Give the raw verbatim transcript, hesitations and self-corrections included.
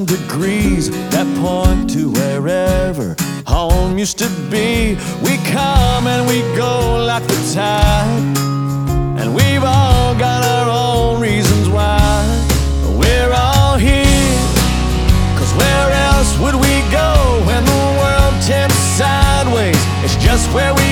degrees that point to wherever home used to be. We come and we go like the tide, and we've all got our own reasons why we're all here. Cause where else would we go when the world tips sideways? It's just where we